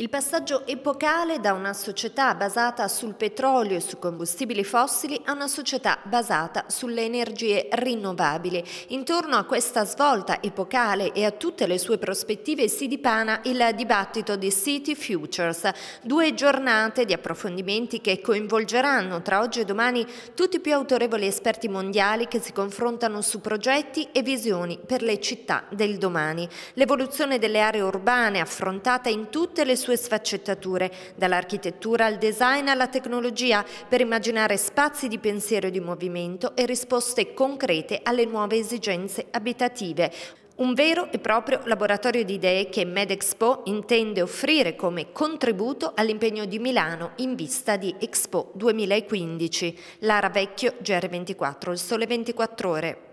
Il passaggio epocale da una società basata sul petrolio e su combustibili fossili a una società basata sulle energie rinnovabili. Intorno a questa svolta epocale e a tutte le sue prospettive si dipana il dibattito di City Futures, 2 giornate di approfondimenti che coinvolgeranno tra oggi e domani tutti i più autorevoli esperti mondiali che si confrontano su progetti e visioni per le città del domani. L'evoluzione delle aree urbane affrontata in tutte le sue sfaccettature, dall'architettura al design alla tecnologia, per immaginare spazi di pensiero e di movimento e risposte concrete alle nuove esigenze abitative. Un vero e proprio laboratorio di idee che MedExpo intende offrire come contributo all'impegno di Milano in vista di Expo 2015. Lara Vecchio, GR24, Il Sole 24 Ore.